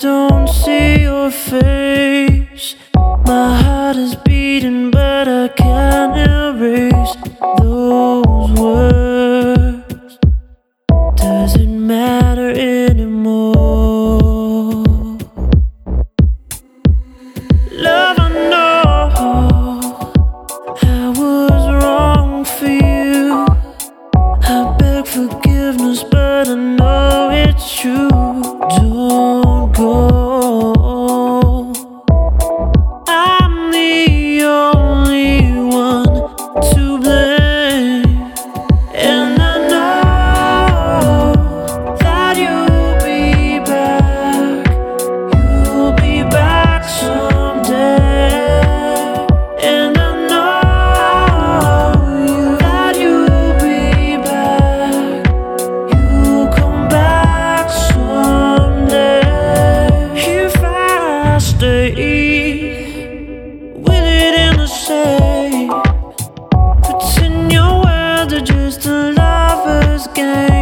don't see your face. My heart is beating, but I can't erase those words. Does it matter anymore? Love, I know I was wrong for you. I beg forgiveness, but I know it's true. Don't go. I'm the only one to blame, and I know that you'll be back. You'll be back someday, and I know that you'll be back. You'll come back someday. If I stay, will it end the same? Pretend your words are just a lover's game.